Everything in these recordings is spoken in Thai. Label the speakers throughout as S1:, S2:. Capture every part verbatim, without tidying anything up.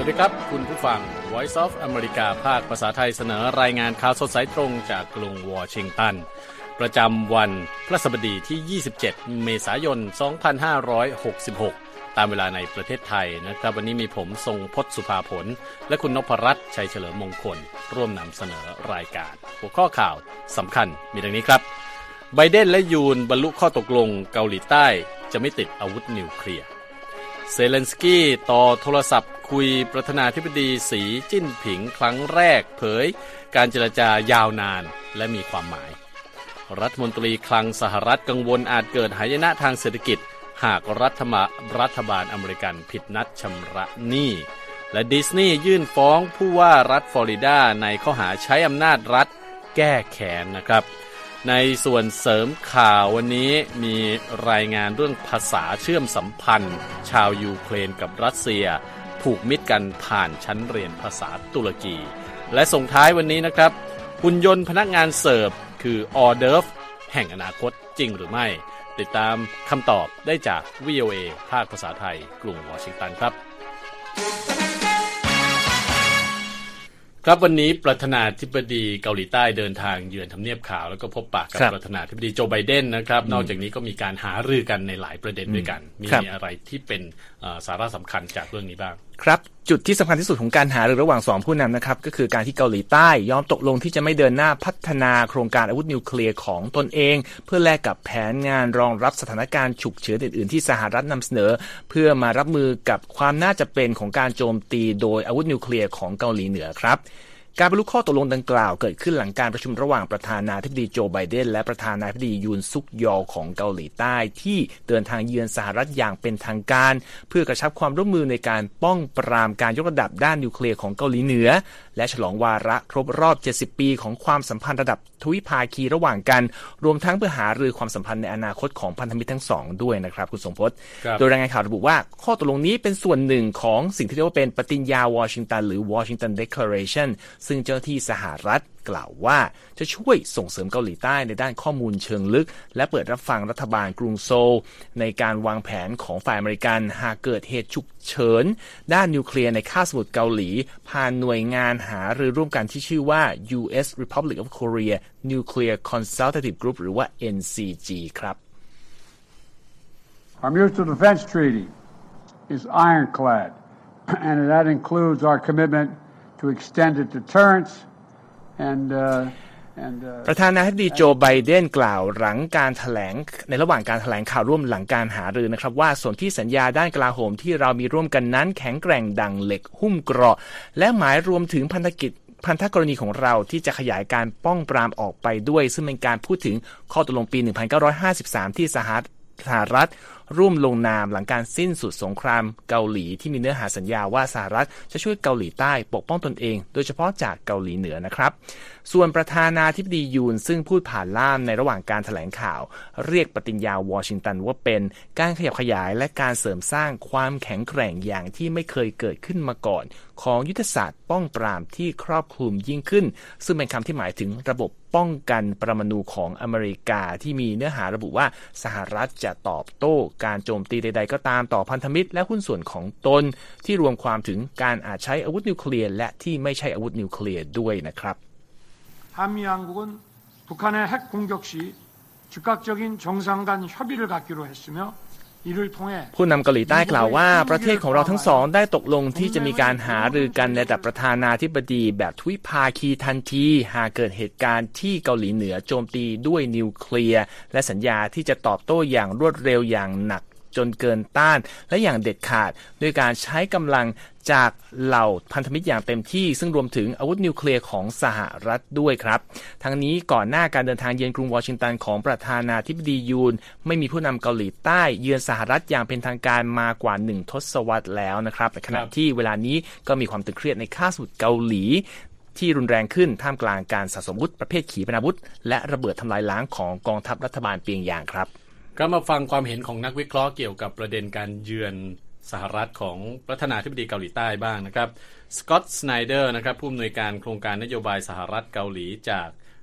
S1: วัสดีครับคุณผู้ฟัง Voice of America ภาคภาษาไทยเสนอรายงานข่าวสดสายตรงจากกรุงวอชิงตันประจำวันพฤหัสบดีที่ยี่สิบเจ็ดเมษายนสองพันห้าร้อยหกสิบหกตามเวลาในประเทศไทยนะครับวันนี้มีผมทรงพจน์สุภาผลและคุณนพรัตน์ชัยเฉลิมมงคลร่วมนำเสนอรายการหัวข้อข่าวสำคัญมีดังนี้ครับไบเดนและยูนบรรลุข้อตกลงเกาหลีใต้จะไม่ติดอาวุธนิวเคลียร์เซเลนสกี้ต่อโทรศัพท์คุยประธานาธิบดีสีจิ้นผิงครั้งแรกเผยการเจรจายาวนานและมีความหมายรัฐมนตรีคลังสหรัฐกังวลอาจเกิดหายนะทางเศรษฐกิจหากรัฐบาลรัฐบาลอเมริกันผิดนัดชำระหนี้และดิสนีย์ยื่นฟ้องผู้ว่ารัฐฟลอริดาในข้อหาใช้อำนาจรัฐแก้แค้นนะครับในส่วนเสริมข่าววันนี้มีรายงานเรื่องภาษาเชื่อมสัมพันธ์ชาวยูเครนกับรัสเซียผูกมิตรกันผ่านชั้นเรียนภาษาตุรกีและส่งท้ายวันนี้นะครับหุ่นยนต์พนักงานเสิร์ฟคือออเดิร์ฟแห่งอนาคตจริงหรือไม่ติดตามคำตอบได้จาก วี โอ เอ ภาคภาษาไทยกรุงวอชิงตันครับครับวันนี้ประธานาธิบดีเกาหลีใต้เดินทางเยือนทำเนียบขาวแล้วก็พบปะกับประธานาธิบดีโจไบเดนนะครับนอกจากนี้ก็มีการหารือกันในหลายประเด็นด้วยกันมีอะไรที่เป็นสาระสำคัญจากเรื่องนี้บ้าง
S2: ครับจุดที่สำคัญที่สุดของการหารือระหว่างสองผู้นำนะครับก็คือการที่เกาหลีใต้ยอมตกลงที่จะไม่เดินหน้าพัฒนาโครงการอาวุธนิวเคลียร์ของตนเองเพื่อแลกกับแผนงานรองรับสถานการณ์ฉุกเฉินอื่นๆที่สหรัฐนำเสนอเพื่อมารับมือกับความน่าจะเป็นของการโจมตีโดยอาวุธนิวเคลียร์ของเกาหลีเหนือครับการบรรลุข้อตกลงดังกล่าวเกิดขึ้นหลังการประชุมระหว่างประธานาธิบดีโจไบเดนและประธานาธิบดียูนซุกยอลของเกาหลีใต้ที่เดินทางเยือนสหรัฐอย่างเป็นทางการเพื่อกระชับความร่วมมือในการป้องปรามการยกระดับด้านนิวเคลียร์ของเกาหลีเหนือและฉลองวาระครบรอบเจ็ดสิบปีของความสัมพันธ์ระดับทวิภาคีระหว่างกันรวมทั้งเพื่อหารือความสัมพันธ์ในอนาคตของพันธมิตรทั้งสองด้วยนะครับคุณสมพศโดยรายงานข่าวระบุว่าข้อตกลงนี้เป็นส่วนหนึ่งของสิ่งที่เรียกว่าเป็นปฏิญญาวอชิงตันหรือ Washington Declaration ซึ่งเจ้าหน้าที่สหรัฐกล่าวว่าจะช่วยส่งเสริมเกาหลีใต้ในด้านข้อมูลเชิงลึกและเปิดรับฟังรัฐบาลกรุงโซลในการวางแผนของฝ่ายอเมริกันหากเกิดเหตุฉุกเฉินด้านนิวเคลียร์ในคาบสมุทรเกาหลีผ่านหน่วยงานหารือร่วมกันที่ชื่อว่า ยู เอส Republic of Korea Nuclear Consultative Group หรือว่า เอ็น ซี จี ครับ
S3: Our Mutual Defense Treaty is ironclad and that includes our commitment to extended deterrence
S2: ประธานาธิบดีโจไบเดนกล่าวหลังการแถลงในระหว่างการแถลงข่าวร่วมหลังการหารือนะครับว่าส่วนที่สัญญาด้านกลาโหมที่เรามีร่วมกันนั้นแข็งแกร่งดังเหล็กหุ้มเกราะและหมายรวมถึงพันธกิจพันธกรณีของเราที่จะขยายการป้องปรามออกไปด้วยซึ่งเป็นการพูดถึงข้อตกลงปีหนึ่งพันเก้าร้อยห้าสิบสามที่สหรัฐร่วมลงนามหลังการสิ้นสุดสงครามเกาหลีที่มีเนื้อหาสัญญาว่าสหรัฐจะช่วยเกาหลีใต้ปกป้องตนเองโดยเฉพาะจากเกาหลีเหนือนะครับส่วนประธานาธิบดียูนซึ่งพูดผ่านล่ามในระหว่างการแถลงข่าวเรียกปฏิญญาวอชิงตันว่าเป็นการขยับขยายและการเสริมสร้างความแข็งแกร่งอย่างที่ไม่เคยเกิดขึ้นมาก่อนของยุทธศาสตร์ป้องปรามที่ครอบคลุมยิ่งขึ้นซึ่งเป็นคำที่หมายถึงระบบป้องกันปรมาณูของอเมริกาที่มีเนื้อหาระบุว่าสหรัฐจะตอบโต้การโจมตีใดๆก็ตามต่อพันธมิตรและหุ้นส่วนของตนที่รวมความถึงการอาจใช้อาวุธนิวเคลียร์และที่ไม่ใช่อาวุธนิวเคลียร์ด้วยนะครับ
S3: 한미양국은북한의핵공격시즉각적인정상간협의를갖기로했으며
S2: ผู้นำเกาหลีใต้กล่าวว่าประเทศของเราทั้งสองได้ตกลงที่จะมีการหารือกันในระดับประธานาธิบดีแบบทวิภาคีทันทีหากเกิดเหตุการณ์ที่เกาหลีเหนือโจมตีด้วยนิวเคลียร์และสัญญาที่จะตอบโต้อย่างรวดเร็วอย่างหนักจนเกินต้านและอย่างเด็ดขาดด้วยการใช้กำลังจากเหล่าพันธมิตรอย่างเต็มที่ซึ่งรวมถึงอาวุธนิวเคลียร์ของสหรัฐด้วยครับทั้งนี้ก่อนหน้าการเดินทางเยือนกรุงวอชิงตันของประธานาธิบดียูนไม่มีผู้นำเกาหลีใต้เยือนสหรัฐอย่างเป็นทางการมากว่าหนึ่งทศวรรษแล้วนะครับในขณะที่เวลานี้ก็มีความตึงเครียดในคาบสมุทรเกาหลีที่รุนแรงขึ้นท่ามกลางการสะสมอาวุธประเภทขีปนาวุธและระเบิดทำลายล้างของกองทัพรัฐบาลเปียงยางครับ
S1: ก็มาฟังความเห็นของนักวิเคราะห์เกี่ยวกับประเด็นการเยือนสหรัฐของประธานาธิบดีเกาหลีใต้บ้างนะครับสกอตต์สไนเดอร์นะครับผู้อำนวยการโครงการนโยบายสหรัฐเกาหลีจาก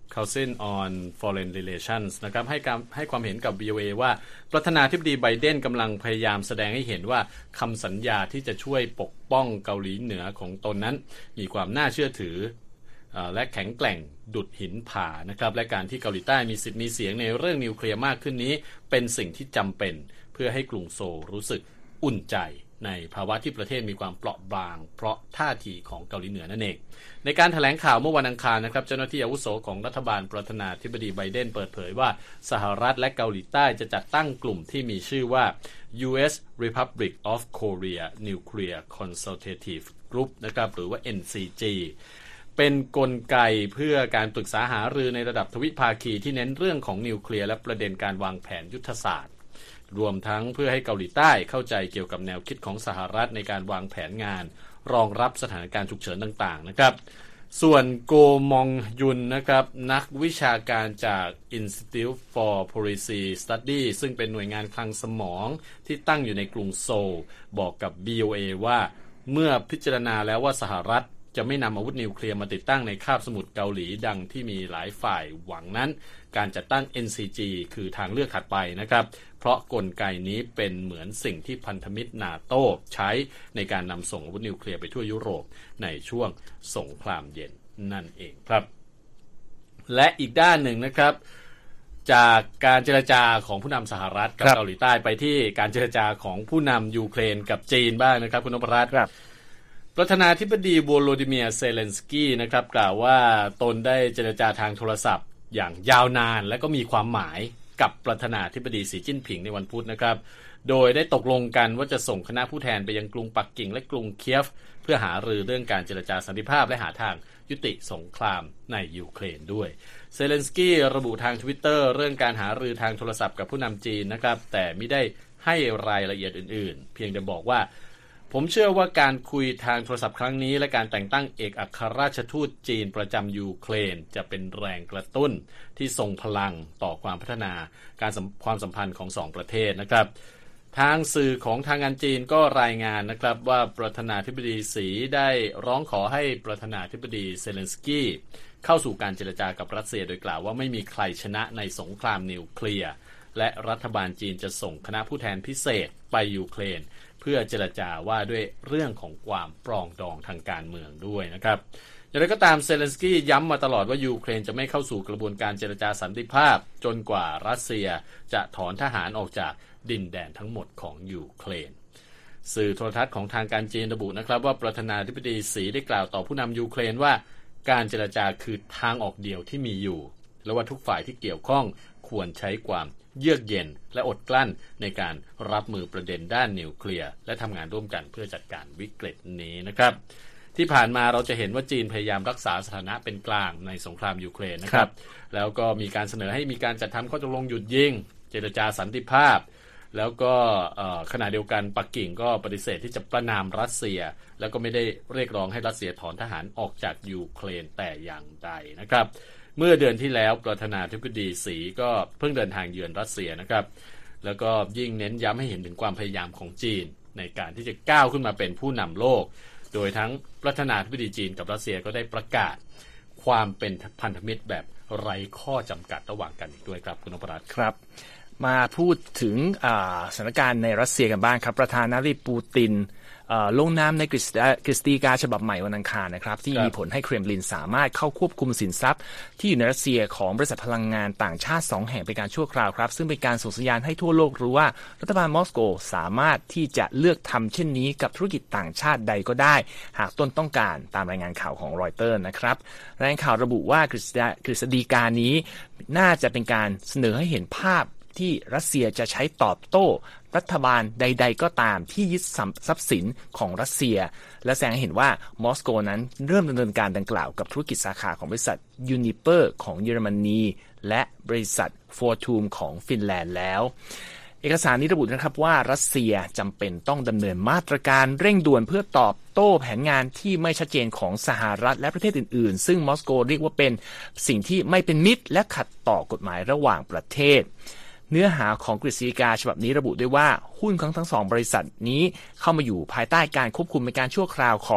S1: Council on Foreign Relations นะครับให้การให้ความเห็นกับ วี โอ เอ ว่าประธานาธิบดีไบเดนกำลังพยายามแสดงให้เห็นว่าคำสัญญาที่จะช่วยปกป้องเกาหลีเหนือของตนนั้นมีความน่าเชื่อถือและแข็งแกร่งดุจหินผานะครับและการที่เกาหลีใต้มีสิทธิ์มีเสียงในเรื่องนิวเคลียร์มากขึ้นนี้เป็นสิ่งที่จำเป็นเพื่อให้กรุงโซลรู้สึกอุ่นใจในภาวะที่ประเทศมีความเปราะบางเพราะท่าทีของเกาหลีเหนือนั่นเองในการแถลงข่าวเมื่อวันอังคารนะครับเจ้าหน้าที่อาวุโสของรัฐบาลประธานาธิบดีไบเดนเปิดเผยว่าสหรัฐและเกาหลีใต้จะจัดตั้งกลุ่มที่มีชื่อว่า ยู เอส Republic of Korea Nuclear Consultative Group นะครับหรือว่า เอ็น ซี จี เป็นกลไกเพื่อการปรึกษาหารือในระดับทวิภาคีที่เน้นเรื่องของนิวเคลียร์และประเด็นการวางแผนยุทธศาสตร์รวมทั้งเพื่อให้เกาหลีใต้เข้าใจเกี่ยวกับแนวคิดของสหรัฐในการวางแผนงานรองรับสถานการณ์ฉุกเฉินต่างๆนะครับส่วนโกมองยุนนะครับนักวิชาการจาก Institute for Policy Study ซึ่งเป็นหน่วยงานคลังสมองที่ตั้งอยู่ในกรุงโซลบอกกับ วี โอ เอ ว่าเมื่อพิจารณาแล้วว่าสหรัฐจะไม่นำอาวุธนิวเคลียร์มาติดตั้งในคาบสมุทรเกาหลีดังที่มีหลายฝ่ายหวังนั้นการจัดตั้ง เอ็น ซี จี คือทางเลือกถัดไปนะครับเพราะกลไกนี้เป็นเหมือนสิ่งที่พันธมิตรนาโต้ใช้ในการนำส่งอาวุธนิวเคลียร์ไปทั่วยุโรปในช่วงสงครามเย็นนั่นเองครับและอีกด้านหนึ่งนะครับจากการเจรจาของผู้นำสหรัฐกับเกาหลีใต้ไปที่การเจรจาของผู้นำยูเครนกับจีนบ้างนะครับคุณนพรัตน์ประธานาธิบดีโวโลดิเมียร์เซเลนสกี้นะครับกล่าวว่าตนได้เจรจาทางโทรศัพท์อย่างยาวนานและก็มีความหมายกับประธานาธิบดีสีจิ้นผิงในวันพุธนะครับโดยได้ตกลงกันว่าจะส่งคณะผู้แทนไปยังกรุงปักกิ่งและกรุงเคียฟเพื่อหารือเรื่องการเจรจาสันติภาพและหาทางยุติสงครามในยูเครนด้วยเซเลนสกี้ระบุทาง Twitter เรื่องการหารือทางโทรศัพท์กับผู้นำจีนนะครับแต่ไม่ได้ให้รายละเอียดอื่นๆเพียงแต่บอกว่าผมเชื่อว่าการคุยทางโทรศัพท์ครั้งนี้และการแต่งตั้งเอกอัครราชทูตจีนประจำยูเครนจะเป็นแรงกระตุ้นที่ทรงพลังต่อความพัฒนาการความสัมพันธ์ของสองประเทศนะครับทางสื่อของทางการจีนก็รายงานนะครับว่าประธานาธิบดีสีได้ร้องขอให้ประธานาธิบดีเซเลนสกี้เข้าสู่การเจรจากับรัสเซียโดยกล่าวว่าไม่มีใครชนะในสงครามนิวเคลียร์และรัฐบาลจีนจะส่งคณะผู้แทนพิเศษไปยูเครนเพื่อเจรจาว่าด้วยเรื่องของความปรองดองทางการเมืองด้วยนะครับอย่างไรก็ตามเซเลนสกี้ย้ำมาตลอดว่ายูเครนจะไม่เข้าสู่กระบวนการเจรจาสันติภาพจนกว่ารัสเซียจะถอนทหารออกจากดินแดนทั้งหมดของยูเครนสื่อโทรทัศน์ของทางการจีนระบุนะครับว่าประธานาธิบดีสีได้กล่าวต่อผู้นำยูเครนว่าการเจรจาคือทางออกเดียวที่มีอยู่และว่าทุกฝ่ายที่เกี่ยวข้องควรใช้ความเยือกเย็นและอดกลั้นในการรับมือประเด็นด้านนิวเคลียร์และทำงานร่วมกันเพื่อจัดการวิกฤตนี้นะครับที่ผ่านมาเราจะเห็นว่าจีนพยายามรักษาสถานะเป็นกลางในสงครามยูเครนนะครับแล้วก็มีการเสนอให้มีการจัดทำข้อตกลงหยุดยิงเจรจาสันติภาพแล้วก็ขณะเดียวกันปักกิ่งก็ปฏิเสธที่จะประณามรัสเซียแล้วก็ไม่ได้เรียกร้องให้รัสเซียถอนทหารออกจากยูเครนแต่อย่างใดนะครับเมื่อเดือนที่แล้วประธานาธิบดีสีก็เพิ่งเดินทางเยือนรัสเซียนะครับแล้วก็ยิ่งเน้นย้ำให้เห็นถึงความพยายามของจีนในการที่จะก้าวขึ้นมาเป็นผู้นำโลกโดยทั้งประธานาธิบดีจีนกับรัสเซียก็ได้ประกาศความเป็นพันธมิตรแบบไร้ข้อจำกัดระหว่างกันอีกด้วยครับคุณนพรัตน์
S2: ครับมาพูดถึงสถานการณ์ในรัสเซียกันบ้างครับประธานาธิบดีปูตินลงนามในกฤษฎีกาฉบับใหม่วันอังคารนะครับที่มีผลให้เครมลินสามารถเข้าควบคุมสินทรัพย์ที่อยู่ในรัสเซียของบริษัทพลังงานต่างชาติสองแห่งเป็นการชั่วคราวครับซึ่งเป็นการส่งสัญญาณให้ทั่วโลกรู้ว่ารัฐบาลมอสโกสามารถที่จะเลือกทำเช่นนี้กับธุรกิจต่างชาติใดก็ได้หากตนต้องการตามรายงานข่าวของรอยเตอร์นะครับรายงานข่าวระบุว่ากฤษฎีกานี้น่าจะเป็นการเสนอให้เห็นภาพที่รัสเซียจะใช้ตอบโต้รัฐบาลใดๆก็ตามที่ยึดทรัพย์สินของรัสเซียและแสดงให้เห็นว่ามอสโกนั้นเริ่มดำเนินการดังกล่าวกับธุรกิจสาขาของบริษัทยูนิเปอร์ของเยอรมนีและบริษัทฟอร์ทูมของฟินแลนด์แล้วเอกสารนี้ระบุนะครับว่ารัสเซียจำเป็นต้องดำเนินมาตรการเร่งด่วนเพื่อตอบโต้แผนงานที่ไม่ชัดเจนของสหรัฐและประเทศอื่นๆซึ่งมอสโกเรียกว่าเป็นสิ่งที่ไม่เป็นมิตรและขัดต่อกฎหมายระหว่างประเทศเนื้อหาของกฤษฎีกาฉบับนี้ระบุด้วยว่าหุ้นของทั้งสองบริษัทนี้เข้ามาอยู่ภายใต้การควบคุมในการชั่วคราวของ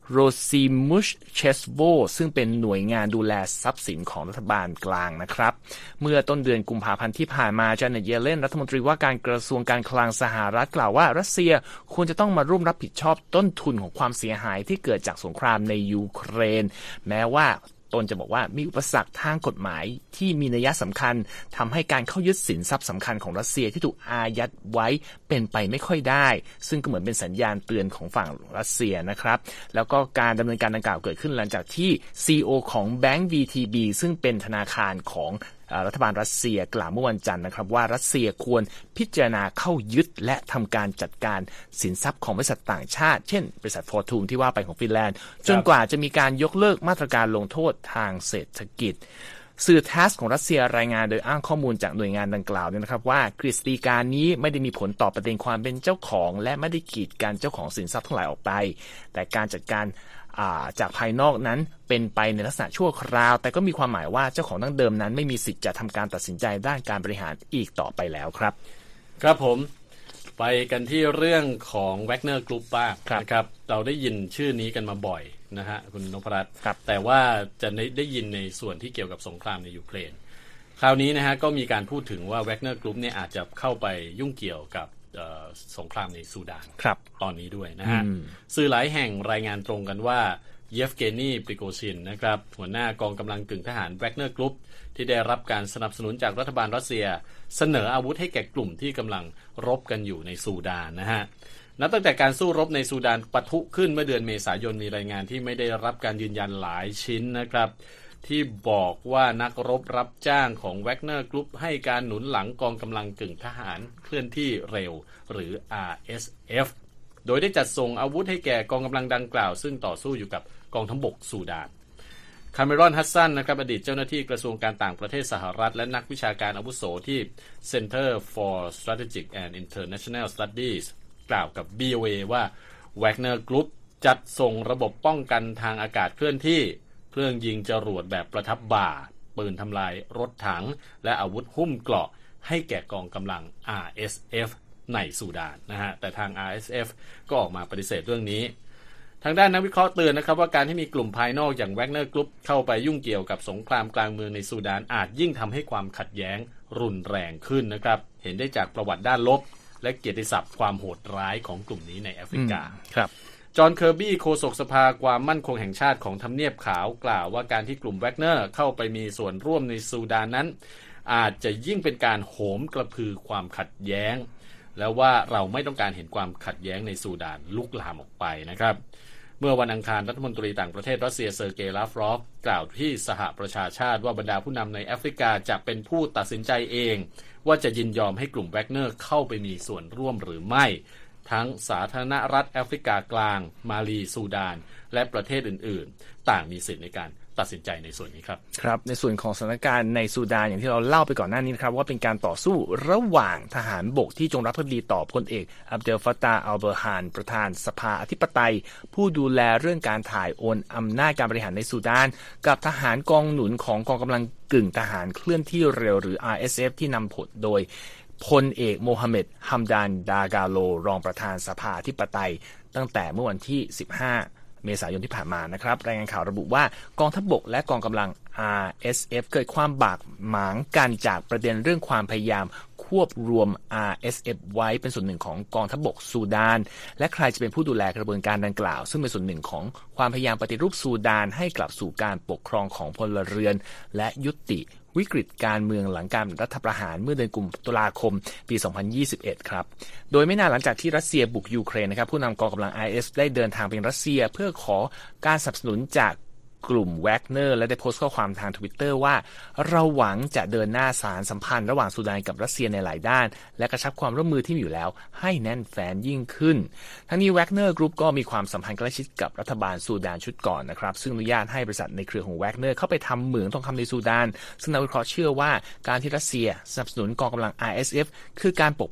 S2: โรซิมุชเชสโวซึ่งเป็นหน่วยงานดูแลทรัพย์สินของรัฐบาลกลางนะครับเมื่อต้นเดือนกุมภาพันธ์ที่ผ่านมาจาเน็ตเยเลนรัฐมนตรีว่าการกระทรวงการคลังสหรัฐกล่าวว่ารัสเซียควรจะต้องมาร่วมรับผิดชอบต้นทุนของความเสียหายที่เกิดจากสงครามในยูเครนแม้ว่าตนจะบอกว่ามีอุปสรรคทางกฎหมายที่มีนัยสำคัญทำให้การเข้ายึดสินทรัพย์สำคัญของรัสเซียที่ถูกอายัดไว้เป็นไปไม่ค่อยได้ซึ่งก็เหมือนเป็นสัญญาณเตือนของฝั่งรัสเซียนะครับแล้วก็การดำเนินการดังกล่าวเกิดขึ้นหลังจากที่ ซี อี โอ ของแบงก์ วี ที บี ซึ่งเป็นธนาคารของรัฐบาลรัสเซียกล่าวเมื่อวันจันทร์นะครับว่ารัสเซียควรพิจารณาเข้ายึดและทำการจัดการสินทรัพย์ของบริษัทต่างชาติเช่นบริษัท Fortune ที่ว่าไปของฟินแลนด์จนกว่าจะมีการยกเลิกมาตรการลงโทษทางเศรษฐกิจสื่อ ที เอ เอส ของรัสเซียรายงานโดยอ้างข้อมูลจากหน่วยงานดังกล่าวเนี่ยนะครับว่ากฤษฎีกานี้ไม่ได้มีผลต่อประเด็นความเป็นเจ้าของและไม่ได้กีดกันเจ้าของสินทรัพย์ทั้งหลายออกไปแต่การจัดการจากภายนอกนั้นเป็นไปในลักษณะชั่วคราวแต่ก็มีความหมายว่าเจ้าของดั้งเดิมนั้นไม่มีสิทธิ์จะทำการตัดสินใจด้านการบริหารอีกต่อไปแล้วครับ
S1: ครับผมไปกันที่เรื่องของ Wagner Group บ้างนะครับเราได้ยินชื่อนี้กันมาบ่อยนะฮะคุณนพรัตน์แต่ว่าจะได้ยินในส่วนที่เกี่ยวกับสงครามในยูเครนคราวนี้นะฮะก็มีการพูดถึงว่า Wagner Group เนี่ยอาจจะเข้าไปยุ่งเกี่ยวกับสงครามในซูดานตอนนี้ด้วยนะฮะสื่อหลายแห่งรายงานตรงกันว่าเยฟเกนีปริโกชินนะครับหัวหน้ากองกำลังกึ่งทหาร Wagner Group ที่ได้รับการสนับสนุนจากรัฐบาลรัสเซียเสนออาวุธให้แก่กลุ่มที่กำลังรบกันอยู่ในซูดานนะฮะนับตั้งแต่การสู้รบในซูดานปะทุขึ้นเมื่อเดือนเมษายนมีรายงานที่ไม่ได้รับการยืนยันหลายชิ้นนะครับที่บอกว่านักรบรับจ้างของ Wagner Group ให้การหนุนหลังกองกำลังกึ่งทหารเคลื่อนที่เร็วหรือ อาร์ เอส เอฟ โดยได้จัดส่งอาวุธให้แก่กองกำลังดังกล่าวซึ่งต่อสู้อยู่กับกองทัพบกซูดานคาเมรอนฮัสซันนะครับอดีตเจ้าหน้าที่กระทรวงการต่างประเทศสหรัฐและนักวิชาการอาวุโสที่ Center for Strategic and International Studies กล่าวกับ บี โอ เอ ว่า Wagner Group จัดส่งระบบป้องกันทางอากาศเคลื่อนที่เครื่องยิงจรวดแบบประทับบ่าปืนทำลายรถถังและอาวุธหุ้มเกราะให้แก่กองกำลัง อาร์ เอส เอฟ ในซูดานนะฮะแต่ทาง อาร์ เอส เอฟ ก็ออกมาปฏิเสธเรื่องนี้ทางด้านนักวิเคราะห์เตือนนะครับว่าการที่มีกลุ่มภายนอกอย่าง Wagner Group เข้าไปยุ่งเกี่ยวกับสงครามกลางเมืองในซูดานอาจยิ่งทำให้ความขัดแย้งรุนแรงขึ้นนะครับเห็นได้จากประวัติด้านลบและเกียรติศัพท์ความโหดร้ายของกลุ่มนี้ในแอฟริกา
S2: ครับ
S1: จอห์นเคอร์บี้โฆษกสภาความมั่นคงแห่งชาติของทำเนียบขาวกล่าวว่าการที่กลุ่ม Wagner เข้าไปมีส่วนร่วมในซูดานนั้นอาจจะยิ่งเป็นการโหมกระพือความขัดแย้งแล้วว่าเราไม่ต้องการเห็นความขัดแย้งในซูดานลุกลามออกไปนะครับเมื่อวันอังคารรัฐมนตรีต่างประเทศรัสเซียเซอร์เกย์ลาฟรอฟกล่าวที่สหประชาชาติว่าบรรดาผู้นำในแอฟริกาจะเป็นผู้ตัดสินใจเองว่าจะยินยอมให้กลุ่ม Wagner เข้าไปมีส่วนร่วมหรือไม่ทั้งสาธารณรัฐแอฟริกากลางมาลีซูดานและประเทศอื่นๆต่างมีสิทธิในการตัดสินใจในส่วนนี้ครับ
S2: ครับในส่วนของสถานการณ์ในซูดานอย่างที่เราเล่าไปก่อนหน้านี้นะครับว่าเป็นการต่อสู้ระหว่างทหารบกที่จงรักภักดีต่อพลเอกอับเดลฟัตตาอัลเบอร์ฮานประธานสภาอธิปไตยผู้ดูแลเรื่องการถ่ายโอนอำนาจการบริหารในซูดานกับทหารกองหนุนของกองกำลังกึ่งทหารเคลื่อนที่เร็วหรือ อาร์ เอส เอฟ ที่นำผลโดยพลเอกโมฮัมเหม็ดฮัมดานดากาโลรองประธานสภาอธิปไตยตั้งแต่เมื่อวันที่สิบห้าเมษายนที่ผ่านมานะครับรายงานข่าวระบุว่ากองทัพบกและกองกำลัง อาร์ เอส เอฟ เกิดความบาดหมางกันจากประเด็นเรื่องความพยายามควบรวม อาร์ เอส เอฟ ไว้เป็นส่วนหนึ่งของกองทัพบกซูดานและใครจะเป็นผู้ดูแลกระบวนการดังกล่าวซึ่งเป็นส่วนหนึ่งของความพยายามปฏิรูปซูดานให้กลับสู่การปกครองของพลเรือนและยุติวิกฤตการเมืองหลังการรัฐประหารเมื่อเดือนตุลาคมปีสองพันยี่สิบเอ็ดครับโดยไม่นานหลังจากที่รัสเซียบุกยูเครนนะครับผู้นำกองกำลัง อาร์ เอส ได้เดินทางไปรัสเซียเพื่อขอการสนับสนุนจากกลุ่ม Wagner และได้โพสต์ข้อความทาง Twitter ว่าเราหวังจะเดินหน้าสานสัมพันธ์ระหว่างซูดานกับรัสเซียในหลายด้านและกระชับความร่วมมือที่มีอยู่แล้วให้แน่นแฟ้นยิ่งขึ้นทั้งนี้ Wagner Group ก็มีความสัมพันธ์ใกล้ชิดกับรัฐบาลซูดานชุดก่อนนะครับซึ่งอนุญาตให้บริษัทในเครือของ Wagner เข้าไปทำเหมืองทองคำในซูดานซึ่งนักวิเคราะห์เชื่อว่าการที่รัสเซียสนับสนุนกองกำลัง อาร์ เอส เอฟ คือการปกป้อง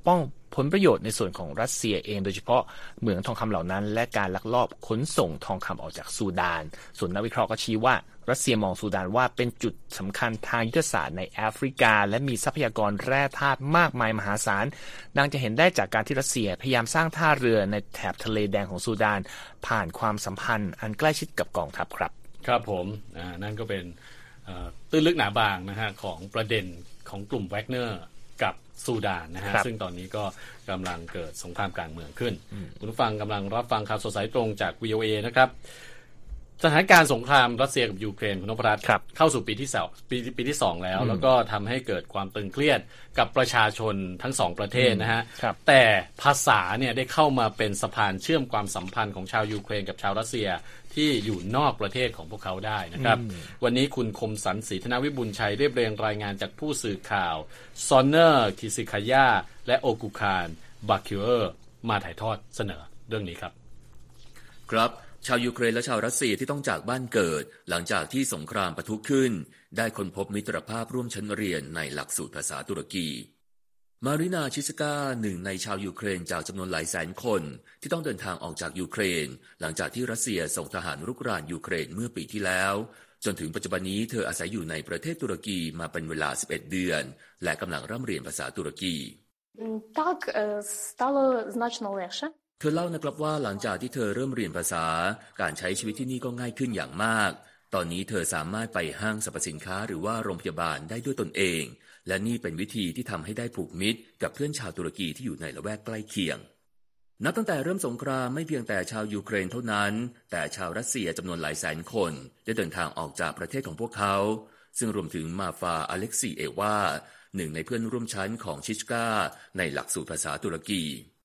S2: ผลประโยชน์ในส่วนของรัสเซียเองโดยเฉพาะเหมืองทองคำเหล่านั้นและการลักลอบขนส่งทองคำออกจากซูดานส่วนนักวิเคราะห์ก็ชี้ว่ารัสเซียมองซูดานว่าเป็นจุดสำคัญทางยุทธศาสตร์ในแอฟริกาและมีทรัพยากรแร่ธาตุมากมายมหาศาลดังจะเห็นได้จากการที่รัสเซียพยายามสร้างท่าเรือในแถบทะเลแดงของซูดานผ่านความสัมพันธ์อันใกล้ชิดกับกองทัพครับ
S1: ครับผมอ่านั่นก็เป็นตื้นลึกหนาบางนะฮะของประเด็นของกลุ่มแวกเนอร์กับซูดานนะฮะซึ่งตอนนี้ก็กำลังเกิดสงครามกลางเมืองขึ้นคุณผู้ฟังกำลังรับฟังข่าวสดสายตรงจาก วี โอ เอ นะครับสถานการณ์สงครามรัสเซียกับยูเครนคุณนพรัตน์เข้าสู่ปีที่สองปีปีที่สองแล้วแล้วก็ทำให้เกิดความตึงเครียดกับประชาชนทั้งสองประเทศนะฮะแต่ภาษาเนี่ยได้เข้ามาเป็นสะพานเชื่อมความสัมพันธ์ของชาวยูเครนกับชาวรัสเซียที่อยู่นอกประเทศของพวกเขาได้นะครับวันนี้คุณคมสันต์ศรีธนวิบุญชัยเรียบเรียงรายงานจากผู้สื่อข่าวซอนเนอร์คิซิคายาและโอกุคานบาคิเออร์มาถ่ายทอดเสนอเรื่องนี้ครับ
S4: ครับชาวยูเครนและชาวรัสเซียที่ต้องจากบ้านเกิดหลังจากที่สงครามปะทุขึ้นได้ค้นพบมิตรภาพร่วมชั้นเรียนในหลักสูตรภาษาตุรกีมารินาชิสกาหนึ่งในชาวยูเครนจากจำนวนหลายแสนคนที่ต้องเดินทางออกจากยูเครนหลังจากที่รัสเซียส่งทหารรุกรานยูเครนเมื่อปีที่แล้วจนถึงปัจจุบันนี้เธออาศัยอยู่ในประเทศตุรกีมาเป็นเวลาสิบเอ็ดเดือนและกำลังร่ำเรียนภาษาตุรกี
S5: Так, стало значно легше
S4: เธอเล่านะครับว่าหลังจากที่เธอเริ่มเรียนภาษาการใช้ชีวิตที่นี่ก็ง่ายขึ้นอย่างมากตอนนี้เธอสามารถไปห้างสรรพสินค้าหรือว่าโรงพยาบาลได้ด้วยตนเองและนี่เป็นวิธีที่ทำให้ได้ผูกมิตรกับเพื่อนชาวตุรกีที่อยู่ในละแวกใกล้เคียงนับตั้งแต่เริ่มสงครามไม่เพียงแต่ชาวยูเครนเท่านั้นแต่ชาวรัสเซียจำนวนหลายแสนคนได้เดินทางออกจากประเทศของพวกเขาซึ่งรวมถึงมาฟาอเล็กซีเอวาหนึ่งในเพื่อนร่วมชั้นของชิชกาในหลักสูตรภาษาตุรกี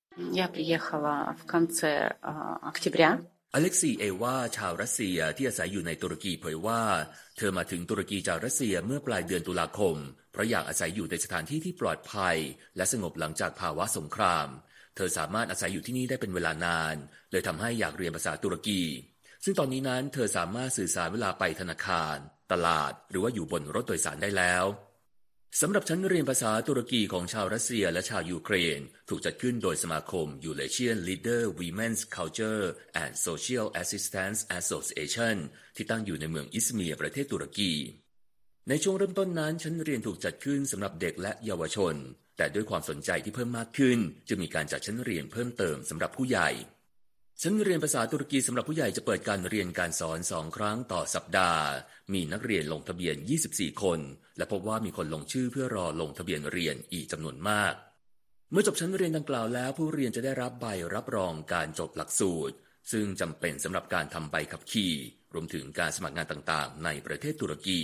S5: Я приехала в конце октября.
S4: อเล็กซีเอวาชาวรัสเซียที่อาศัยอยู่ในตุรกีเผยว่าเธอมาถึงตุรกีจากรัสเซียเมื่อปลายเดือนตุลาคมเพราะอยากอาศัยอยู่ในสถานที่ที่ปลอดภัยและสงบหลังจากภาวะสงครามเธอสามารถอาศัยอยู่ที่นี่ได้เป็นเวลานานเลยทำให้อยากเรียนภาษาตุรกีซึ่งตอนนี้นั้นเธอสามารถสื่อสารเวลาไปธนาคารตลาดหรือว่าอยู่บนรถโดยสารได้แล้วสำหรับชั้นเรียนภาษาตุรกีของชาวรัสเซียและชาวยูเครนถูกจัดขึ้นโดยสมาคม Eurasian Leader Women's Culture and Social Assistance Association ที่ตั้งอยู่ในเมืองอิสเมียร์ประเทศตุรกีในช่วงเริ่มต้นนั้นชั้นเรียนถูกจัดขึ้นสำหรับเด็กและเยาวชนแต่ด้วยความสนใจที่เพิ่มมากขึ้นจึงมีการจัดชั้นเรียนเพิ่มเติมสำหรับผู้ใหญ่ชั้นเรียนภาษาตุรกีสำหรับผู้ใหญ่จะเปิดการเรียนการสอนสองครั้งต่อสัปดาห์มีนักเรียนลงทะเบียนยี่สิบสี่คนและพบว่ามีคนลงชื่อเพื่อรอลงทะเบียนเรียนอีกจำนวนมากเมื่อจบชั้นเรียนดังกล่าวแล้วผู้เรียนจะได้รับใบรับรองการจบหลักสูตรซึ่งจำเป็นสำหรับการทำใบขับขี่รวมถึงการสมัครงานต่างๆในประเทศตุรกี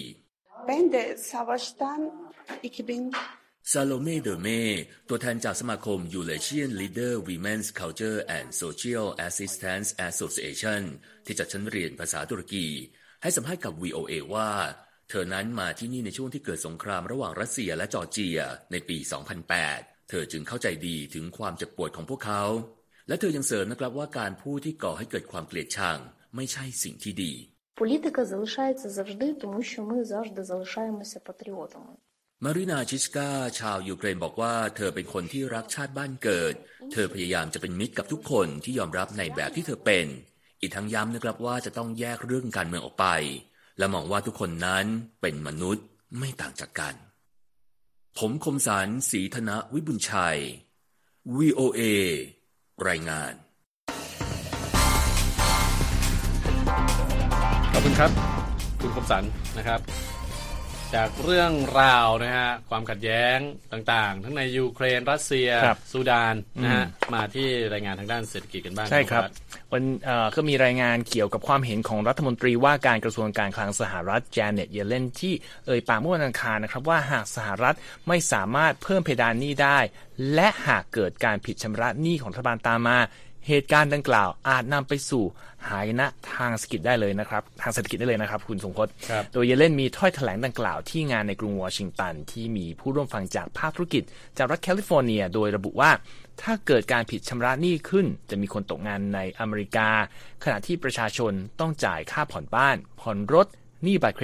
S4: ซาโลเมเดเมตัวแทนจากสมาคม Eurasian Leader Women's Culture and Social Assistance Association ที่จัดชั้นเรียนภาษาตุรกีให้สัมภาษณ์กับ วี โอ เอ ว่าเธอนั้นมาที่นี่ในช่วงที่เกิดสงครามระหว่างรัสเซียและจอร์เจียในปี สองพันแปด เธอจึงเข้าใจดีถึงความเจ็บปวดของพวกเขาและเธอยังเสริมนะครับว่าการพูดที่ก่อให้เกิดความเกลียดชังไม่ใช่สิ่งที่ดี
S5: Політика залишається завжди, тому що ми завжди залишаємося патріотами
S4: มารินาชิชกาชาวยูเครนบอกว่าเธอเป็นคนที่รักชาติบ้านเกิดเธอพยายามจะเป็นมิตรกับทุกคนที่ยอมรับในแบบที่เธอเป็นอีกทั้งย้ำนะครับว่าจะต้องแยกเรื่องการเมืองออกไปและมองว่าทุกคนนั้นเป็นมนุษย์ไม่ต่างจากกันผมคมสันต์ศรีธนวิบุญชัย วี โอ เอ รายงาน
S1: ขอบคุณครับคุณคมสันต์นะครับจากเรื่องราวนะฮะความขัดแย้งต่างๆทั้งในยูเครนรัสเซียซูดานนะฮะมาที่รายงานทางด้านเศรษฐกิจกันบ้าง
S2: ใช่ครับวันเอ่อก็มีรายงานเกี่ยวกับความเห็นของรัฐมนตรีว่าการกระทรวงการคลังสหรัฐแจเน็ตเยเลนที่เอ่ยปากเมื่อวันอังคารนะครับว่าหากสหรัฐไม่สามารถเพิ่มเพดานหนี้ได้และหากเกิดการผิดชำระหนี้ของรัฐบาลตามมาเหตุการณ์ดังกล่าวอาจนำไปสู่หายนะทางเศรษฐกิจได้เลยนะครับทางเศรษฐกิจได้เลยนะครับคุณสงพจน์โดยเยเลนมีถ้อยแถลงดังกล่าวที่งานในกรุงวอชิงตันที่มีผู้ร่วมฟังจากภาคธุรกิจจากรัฐแคลิฟอร์เนียโดยระบุว่าถ้าเกิดการผิดชำระหนี้ขึ้นจะมีคนตกงานในอเมริกาขณะที่ประชาชนต้องจ่ายค่าผ่อนบ้านผ่อนรถหนี้บัตรเครดิต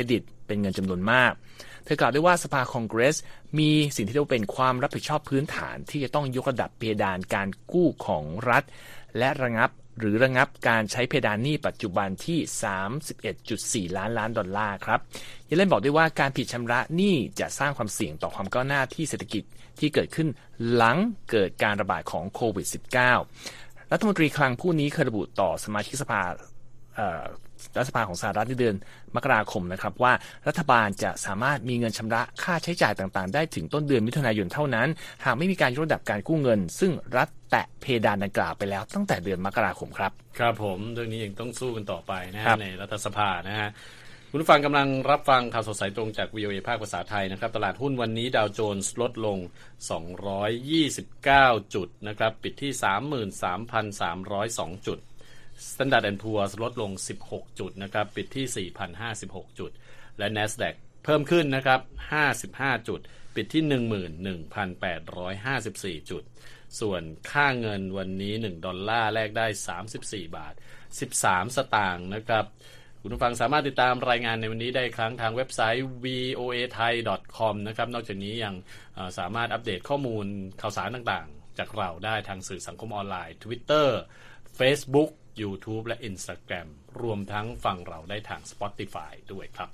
S2: เป็นเงินจำนวนมากเธอกล่าวด้วยว่าสภาคองเกรสมีสิ่งที่เรียกว่าเป็นความรับผิดชอบพื้นฐานที่จะต้องยกระดับเพดานการกู้ของรัฐและระงับหรือระงับการใช้เพดานหนี้ปัจจุบันที่ สามสิบเอ็ดจุดสี่ ล้านล้านดอลลาร์ครับเยเลนบอกด้วยว่าการผิดชำระหนี้จะสร้างความเสี่ยงต่อความก้าวหน้าที่เศรษฐกิจที่เกิดขึ้นหลังเกิดการระบาดของโควิด สิบเก้า รัฐมนตรีคลังผู้นี้เคยระบุต่อสมาชิกสภารัฐสภาของสหรัฐในเดือนมกราคมนะครับว่ารัฐบาลจะสามารถมีเงินชำระค่าใช้จ่ายต่างๆได้ถึงต้นเดือนมิถุนายนเท่านั้นหากไม่มีการยกระดับการกู้เงินซึ่งรัฐแตะเพดานดังกล่าวไปแล้วตั้งแต่เดือนมกราคมครับ
S1: ครับผมเรื่องนี้ยังต้องสู้กันต่อไปนะฮะในรัฐสภานะฮะคุณผู้ฟังกำลังรับฟังข่าวสดสายตรงจาก วี โอ เอ ภาคภาษาไทยนะครับตลาดหุ้นวันนี้ดาวโจนส์ลดลงสองร้อยยี่สิบเก้าจุดนะครับปิดที่ สามหมื่นสามพันสามร้อยสอง จุดStandard แอนด์ Poor's ลดลงสิบหกจุดนะครับปิดที่ สี่พันห้าสิบหก จุดและ NASDAQ เพิ่มขึ้นนะครับห้าสิบห้าจุดปิดที่ หนึ่งหมื่นหนึ่งพันแปดร้อยห้าสิบสี่ จุดส่วนค่าเงินวันนี้หนึ่งดอลลาร์แลกได้สามสิบสี่บาทสิบสามสตางค์นะครับคุณผู้ฟังสามารถติดตามรายงานในวันนี้ได้ครั้งทางเว็บไซต์ วี โอ เอ ไทย ดอท คอม นะครับนอกจากนี้ยังสามารถอัปเดตข้อมูลข่าวสารต่างๆจากเราได้ทางสื่อสังคมออนไลน์ Twitter Facebook YouTube และ Instagram รวมทั้งฟังเราได้ทาง Spotify ด้วยครับ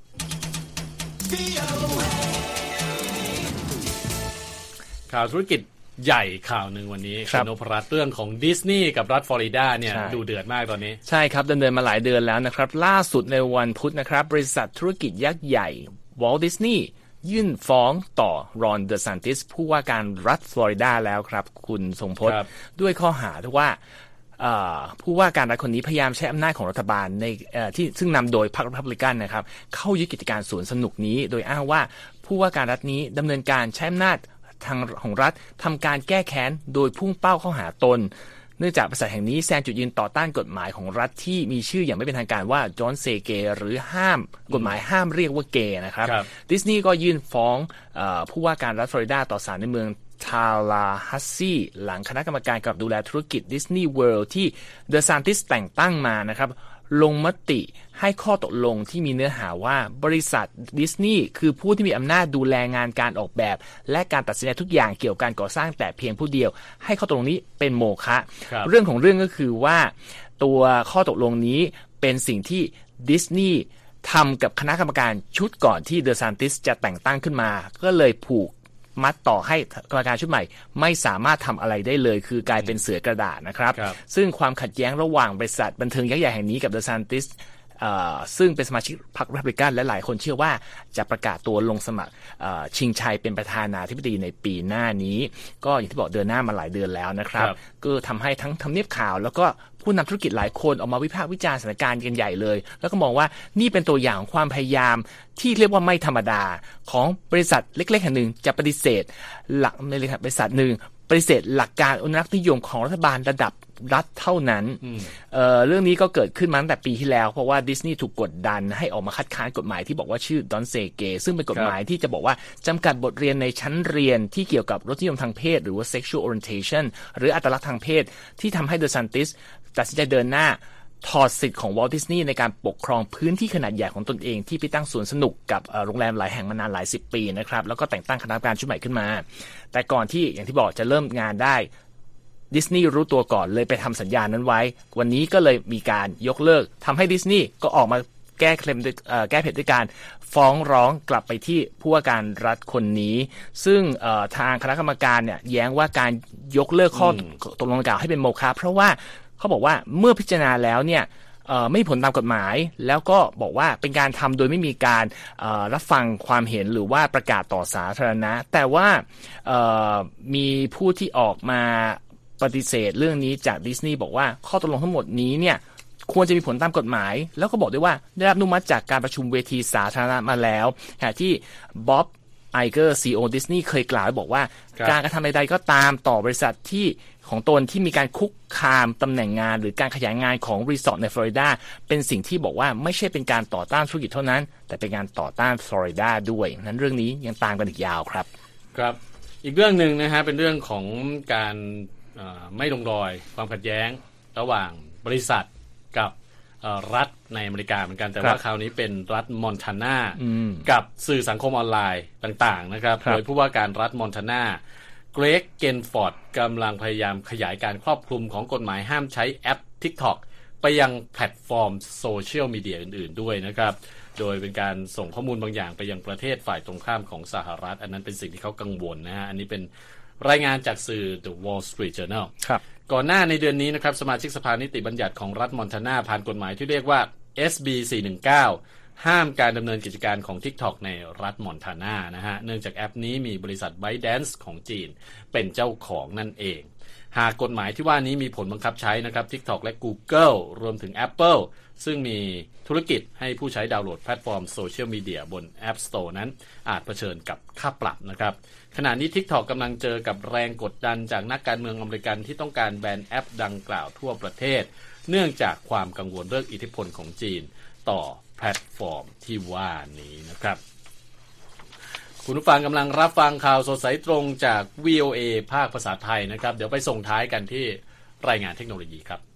S1: ข่าวธุรกิจใหญ่ข่าวหนึ่งวันนี้คุณนพรัตน์เรื่องของดิสนีย์กับรัฐฟลอริดาเนี่ยดูเดือดมากตอนนี้
S2: ใช่ครับดำเนินมาหลายเดือนแล้วนะครับล่าสุดในวันพุธนะครับบริษัทธุรกิจยักษ์ใหญ่ Walt Disney ยื่นฟ้องต่อรอนเดซันติสผู้ว่าการรัฐฟลอริดาแล้วครับคุณทรงพจน์ด้วยข้อหาที่ว่าผู้ว่าการรัฐคนนี้พยายามใช้อำนาจของรัฐบาลในที่ซึ่งนำโดยพรรครีพับลิกันนะครับเข้ายึดกิจการสวนสนุกนี้โดยอ้างว่าผู้ว่าการรัฐนี้ดำเนินการใช้อำนาจทางของรัฐทำการแก้แค้นโดยพุ่งเป้าเข้าหาตนเนื่องจากบริษัทแห่งนี้แสดงจุดยืนต่อต้านกฎหมายของรัฐที่มีชื่ออย่างไม่เป็นทางการว่า Don't Say Gay หรือห้ามกฎหมายห้ามเรียกว่าเกย์นะครับดิสนีย์ก็ยื่นฟ้องผู้ว่าการรัฐฟลอริดาต่อศาลในเมืองทาลาฮัสซีหลังคณะกรรมการกำกับดูแลธุรกิจ Disney World ที่ The Santis แต่งตั้งมานะครับลงมติให้ข้อตกลงที่มีเนื้อหาว่าบริษัทดิสนีย์คือผู้ที่มีอำนาจดูแลงานการออกแบบและการตัดสินใจทุกอย่างเกี่ยวกับการก่อสร้างแต่เพียงผู้เดียวให้ข้อตกลงนี้เป็นโมฆะเรื่องของเรื่องก็คือว่าตัวข้อตกลงนี้เป็นสิ่งที่ดิสนีย์ทำกับคณะกรรมการชุดก่อนที่ The Santis จะแต่งตั้งขึ้นมาก็เลยผูกมัดต่อให้กรรมการชุดใหม่ไม่สามารถทำอะไรได้เลยคือกลายเป็นเสือกระดาษนะครับซึ่งความขัดแย้งระหว่างบริษัทบันเทิงยักษ์ใหญ่แห่งนี้กับ The Santis ซึ่งเป็นสมาชิกพรรครีพับลิกันและหลายคนเชื่อว่าจะประกาศตัวลงสมัครชิงชัยเป็นประธานาธิบดีในปีหน้านี้ก็อย่างที่บอกเดินหน้ามาหลายเดือนแล้วนะครับก็ทำให้ทั้งทำเนียบข่าวแล้วก็ผู้นำธุรกิจหลายคนออกมาวิพากษ์วิจารณ์สถานการณ์กันใหญ่เลยแล้วก็มองว่านี่เป็นตัวอย่างของความพยายามที่เรียกว่าไม่ธรรมดาของบริษัทเล็กๆแห่งหนึ่งจะปฏิเสธหลักในบริษัทหนึ่งปฏิเสธหลักการอนุรักษ์นิยมของรัฐบาลระดับรัฐเท่านั้น เอ่อ เรื่องนี้ก็เกิดขึ้นมาตั้งแต่ปีที่แล้วเพราะว่าดิสนีย์ถูกกดดันให้ออกมาคัดค้านกฎหมายที่บอกว่าชื่อ Don't Say Gay ซึ่งเป็นกฎหมายที่จะบอกว่าจำกัดบทเรียนในชั้นเรียนที่เกี่ยวกับรสนิยมทางเพศหรือว่า sexual orientation หรืออัตลักษณ์ทางเพศที่ทำให้ The Santis ตัดสินใจเดินหน้าถอดสิทธิ์ของ Walt Disney ในการปกครองพื้นที่ขนาดใหญ่ของตนเองที่ไปตั้งสวนสนุกกับโรงแรมหลายแห่งมานานหลายสิบปีนะครับแล้วก็แต่งตั้งคณะกรรมการชุดใหม่ขึ้นมาแต่ก่อนที่อย่างที่บอกจะเริ่มงานได้ดิสนีย์รู้ตัวก่อนเลยไปทำสัญญานั้นไว้วันนี้ก็เลยมีการยกเลิกทำให้ดิสนีย์ก็ออกมาแก้เคลมแก้เผ็ดด้วยการฟ้องร้องกลับไปที่ผู้ว่าการรัฐคนนี้ซึ่งทางคณะกรรมการเนี่ยแย้งว่าการยกเลิกข้อตกลงดังกล่าวให้เป็นโมฆะเพราะว่าเขาบอกว่าเมื่อพิจารณาแล้วเนี่ยไม่มีผลตามกฎหมายแล้วก็บอกว่าเป็นการทำโดยไม่มีการรับฟังความเห็นหรือว่าประกาศต่อสาธารณะแต่ว่ามีผู้ที่ออกมาปฏิเสธเรื่องนี้จากดิสนีย์บอกว่าข้อตกลงทั้งหมดนี้เนี่ยควรจะมีผลตามกฎหมายแล้วก็บอกด้วยว่าได้รับอนุมัติจากการประชุมเวทีสาธารณะมาแล้วที่บ๊อบไอเกอร์ ซี อี โอ ดิสนีย์เคยกล่าวบอกว่าการกระทำใดๆก็ตามต่อบริษัทที่ของตนที่มีการคุกคามตำแหน่งงานหรือการขยายงานของรีสอร์ทในฟลอริดาเป็นสิ่งที่บอกว่าไม่ใช่เป็นการต่อต้านธุรกิจเท่านั้นแต่เป็นการต่อต้านฟลอริดาด้วยนั้นเรื่องนี้ยังตามกันอีกยาวครับ
S1: ครับอีกเรื่องนึงนะฮะเป็นเรื่องของการไม่ลงรอยความขัดแย้งระหว่างบริษัทกับรัฐในอเมริกาเหมือนกันแต่ว่าคราวนี้เป็นรัฐมอนทานากับสื่อสังคมออนไลน์ต่างๆนะครับโดยผู้ว่าการรัฐมอนทานาเกรกเกนฟอร์ดกำลังพยายามขยายการครอบคลุมของกฎหมายห้ามใช้แอป TikTok ไปยังแพลตฟอร์มโซเชียลมีเดียอื่นๆด้วยนะครับโดยเป็นการส่งข้อมูลบางอย่างไปยังประเทศฝ่ายตรงข้ามของสหรัฐอันนั้นเป็นสิ่งที่เขากังวลนะฮะอันนี้เป็นรายงานจากสื่อ The Wall Street Journal
S2: ครับ
S1: ก่อนหน้าในเดือนนี้นะครับสมาชิกสภานิติบัญญัติของรัฐมอนทานาผ่านกฎหมายที่เรียกว่า เอส บี สี่หนึ่งเก้า ห้ามการดำเนินกิจการของ TikTok ในรัฐมอนทานานะฮะเนื่องจากแอปนี้มีบริษัท ByteDance ของจีนเป็นเจ้าของนั่นเองหากกฎหมายที่ว่านี้มีผลบังคับใช้นะครับ TikTok และ Google รวมถึง Apple ซึ่งมีธุรกิจให้ผู้ใช้ดาวน์โหลดแพลตฟอร์มโซเชียลมีเดียบน App Store นั้นอาจเผชิญกับค่าปรับนะครับขณะนี้ TikTok กำลังเจอกับแรงกดดันจากนักการเมืองอเมริกันที่ต้องการแบนแอปดังกล่าวทั่วประเทศเนื่องจากความกังวลเรื่องอิทธิพลของจีนต่อแพลตฟอร์มที่ว่านี้นะครับคุณผู้ฟังกำลังรับฟังข่าวสดสายตรงจาก วี โอ เอ ภาคภาษาไทยนะครับเดี๋ยวไปส่งท้ายกันที่รายงานเทคโนโลยีครับ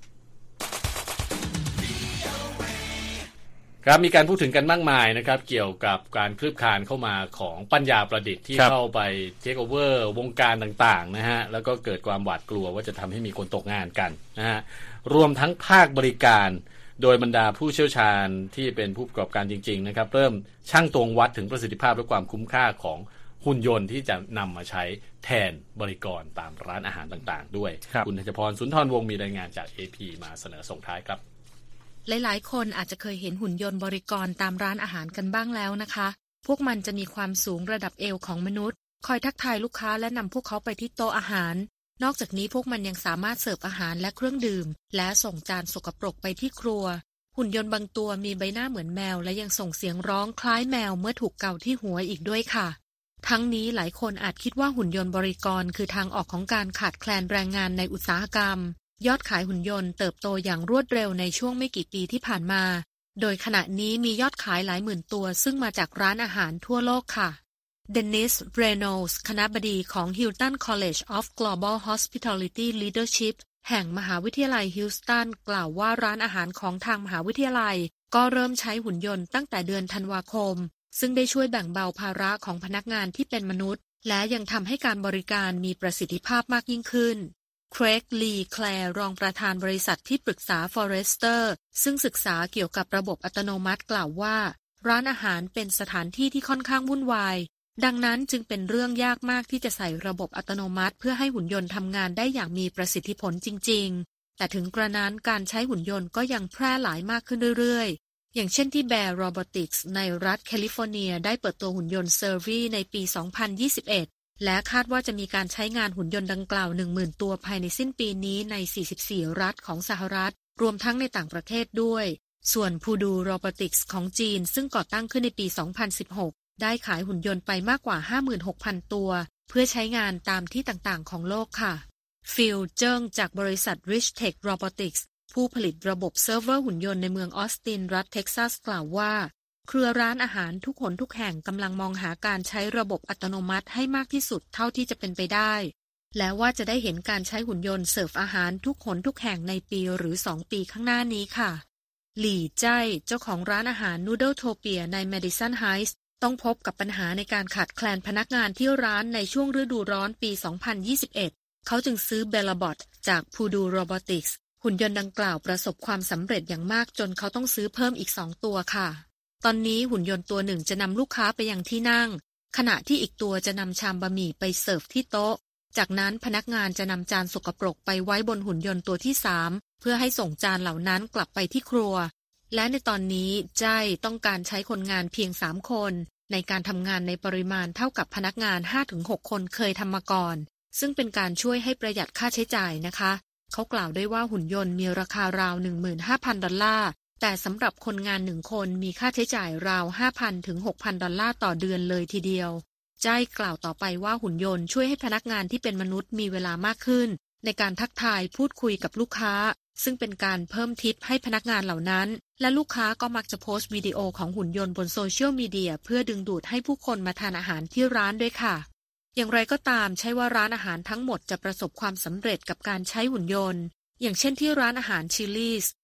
S1: ครับมีการพูดถึงกันมากมายนะครับเกี่ยวกับการคลืบคลานเข้ามาของปัญญาประดิษฐ์ที่เข้าไปเทคโอเวอร์วงการต่างๆนะฮะแล้วก็เกิดความหวาดกลัวว่าจะทำให้มีคนตกงานกันนะฮะรวมทั้งภาคบริการโดยบรรดาผู้เชี่ยวชาญที่เป็นผู้ประกอบการจริงๆนะครับเริ่มชั่งตวงวัดถึงประสิทธิภาพและความคุ้มค่าของหุ่นยนต์ที่จะนำมาใช้แทนบริกรตามร้านอาหารต่างๆด้วย คุณธัญพรสุนทรวงศ์มีรายงานจาก เอ พี มาเสนอส่งท้ายครับ
S6: หลายๆคนอาจจะเคยเห็นหุ่นยนต์บริกรตามร้านอาหารกันบ้างแล้วนะคะพวกมันจะมีความสูงระดับเอวของมนุษย์คอยทักทายลูกค้าและนำพวกเขาไปที่โต๊ะอาหารนอกจากนี้พวกมันยังสามารถเสิร์ฟอาหารและเครื่องดื่มและส่งจานสกปรกไปที่ครัวหุ่นยนต์บางตัวมีใบหน้าเหมือนแมวและยังส่งเสียงร้องคล้ายแมวเมื่อถูกเกาที่หัวอีกด้วยค่ะทั้งนี้หลายคนอาจคิดว่าหุ่นยนต์บริกรคือทางออกของการขาดแคลนแรงงานในอุตสาหกรรมยอดขายหุ่นยนต์เติบโตอย่างรวดเร็วในช่วงไม่กี่ปีที่ผ่านมาโดยขณะนี้มียอดขายหลายหมื่นตัวซึ่งมาจากร้านอาหารทั่วโลกค่ะเดนิส เรโนลส์คณบดีของ Hilton College of Global Hospitality Leadership แห่งมหาวิทยาลัยฮิลสตันกล่าวว่าร้านอาหารของทางมหาวิทยาลัยก็เริ่มใช้หุ่นยนต์ตั้งแต่เดือนธันวาคมซึ่งได้ช่วยแบ่งเบาภาระของพนักงานที่เป็นมนุษย์และยังทำให้การบริการมีประสิทธิภาพมากยิ่งขึ้นเครก ลี แคลร์รองประธานบริษัทที่ปรึกษา Forrester ซึ่งศึกษาเกี่ยวกับระบบอัตโนมัติกล่าวว่าร้านอาหารเป็นสถานที่ที่ค่อนข้างวุ่นวายดังนั้นจึงเป็นเรื่องยากมากที่จะใส่ระบบอัตโนมัติเพื่อให้หุ่นยนต์ทำงานได้อย่างมีประสิทธิผลจริงๆแต่ถึงกระนั้นการใช้หุ่นยนต์ก็ยังแพร่หลายมากขึ้นเรื่อยๆอย่างเช่นที่ Bear Robotics ในรัฐแคลิฟอร์เนียได้เปิดตัวหุ่นยนต์ Survey ในปี สองพันยี่สิบเอ็ดและคาดว่าจะมีการใช้งานหุ่นยนต์ดังกล่าว หนึ่งหมื่น ตัวภายในสิ้นปีนี้ใน สี่สิบสี่ รัฐของสหรัฐรวมทั้งในต่างประเทศด้วยส่วน Purdue Robotics ของจีนซึ่งก่อตั้งขึ้นในปี สองพันสิบหกได้ขายหุ่นยนต์ไปมากกว่า ห้าหมื่นหกพัน ตัวเพื่อใช้งานตามที่ต่างๆของโลกค่ะฟิล เจิ้งจากบริษัท Richtech Robotics ผู้ผลิตระบบเซิร์ฟเวอร์หุ่นยนต์ในเมืองออสตินรัฐเท็กซัสกล่าวว่าเครือร้านอาหารทุกหนทุกแห่งกำลังมองหาการใช้ระบบอัตโนมัติให้มากที่สุดเท่าที่จะเป็นไปได้และว่าจะได้เห็นการใช้หุ่นยนต์เสิร์ฟอาหารทุกหนทุกแห่งในปีหรือสองปีข้างหน้านี้ค่ะหลี่ใจเจ้าของร้านอาหาร Noodletopia ใน Madison Heights ต้องพบกับปัญหาในการขาดแคลนพนักงานที่ร้านในช่วงฤดูร้อนปี สองพันยี่สิบเอ็ด เขาจึงซื้อ Bellabot จาก Purdue Robotics หุ่นยนต์ดังกล่าวประสบความสำเร็จอย่างมากจนเขาต้องซื้อเพิ่มอีกสองตัวค่ะตอนนี้หุ่นยนต์ตัวหนึ่งจะนำลูกค้าไปยังที่นั่งขณะที่อีกตัวจะนำชามบะหมี่ไปเสิร์ฟที่โต๊ะจากนั้นพนักงานจะนำจานสกปรกไปไว้บนหุ่นยนต์ตัวที่สามเพื่อให้ส่งจานเหล่านั้นกลับไปที่ครัวและในตอนนี้จ้ายต้องการใช้คนงานเพียงสามคนในการทำงานในปริมาณเท่ากับพนักงาน ห้าถึงหก คนเคยทำมาก่อนซึ่งเป็นการช่วยให้ประหยัดค่าใช้จ่ายนะคะเขากล่าวด้วยว่าหุ่นยนต์มีราคาราว หนึ่งหมื่นห้าพัน ดอลลาร์แต่สำหรับคนงานหนึ่งคนมีค่าใช้จ่ายราว ห้าพัน ถึง หกพัน ดอลลาร์ต่อเดือนเลยทีเดียวจ้ายกล่าวต่อไปว่าหุ่นยนต์ช่วยให้พนักงานที่เป็นมนุษย์มีเวลามากขึ้นในการทักทายพูดคุยกับลูกค้าซึ่งเป็นการเพิ่มทิปให้พนักงานเหล่านั้นและลูกค้าก็มักจะโพสต์วิดีโอของหุ่นยนต์บนโซเชียลมีเดียเพื่อดึงดูดให้ผู้คนมาทานอาหารที่ร้านด้วยค่ะอย่างไรก็ตามใช่ว่าร้านอาหารทั้งหมดจะประสบความสำเร็จกับการใช้หุ่นยนต์อย่างเช่นที่ร้านอาหารชิลลี่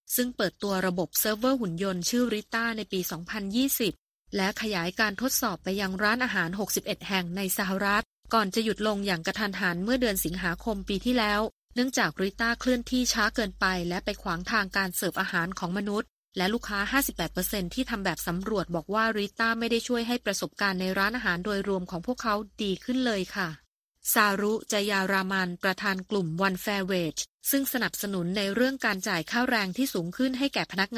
S6: ซึ่งเปิดตัวระบบเซิร์ฟเวอร์หุ่นยนต์ชื่อริต้าในปี สองพันยี่สิบ และขยายการทดสอบไปยังร้านอาหาร หกสิบเอ็ด แห่งในสหรัฐก่อนจะหยุดลงอย่างกระทันหันเมื่อเดือนสิงหาคมปีที่แล้วเนื่องจากริต้าเคลื่อนที่ช้าเกินไปและไปขวางทางการเสิร์ฟอาหารของมนุษย์และลูกค้า ห้าสิบแปดเปอร์เซ็นต์ ที่ทำแบบสำรวจบอกว่าริต้าไม่ได้ช่วยให้ประสบการณ์ในร้านอาหารโดยรวมของพวกเขาดีขึ้นเลยค่ะซารุจยารามันประธานกลุ่ม One Fair Wage ซึ่งสนับสนุนในเรื่องการจ่ายค่าแรงที่สูงขึ้นให้แก่พนัก